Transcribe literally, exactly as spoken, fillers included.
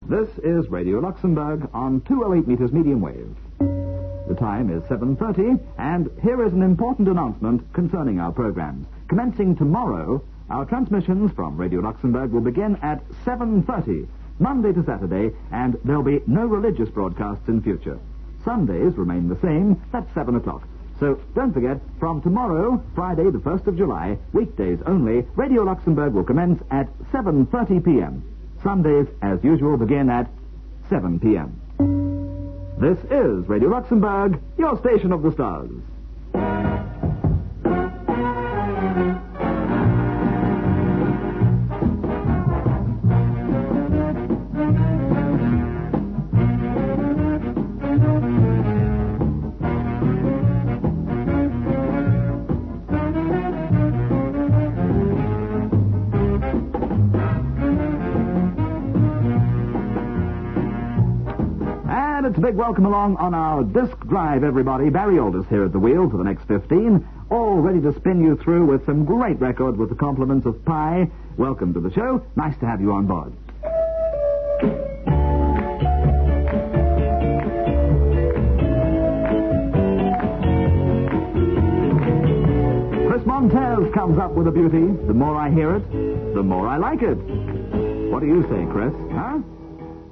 This is Radio Luxembourg on two oh eight meters medium wave. The time is seven thirty, and here is an important announcement concerning our programs. Commencing tomorrow, our transmissions from Radio Luxembourg will begin at seven thirty, Monday to Saturday, and there'll be no religious broadcasts in future. Sundays remain the same, that's seven o'clock. So don't forget, from tomorrow, Friday the first of July, weekdays only, Radio Luxembourg will commence at seven thirty p.m. Sundays, as usual, begin at seven p.m. This is Radio Luxembourg, your station of the stars. It's a big welcome along on our disc drive, everybody. Barry Aldous here at the wheel for the next fifteen, all ready to spin you through with some great records with the compliments of Pi. Welcome to the show. Nice to have you on board. Chris Montez comes up with a beauty. The more I hear it, the more I like it. What do you say, Chris? Huh?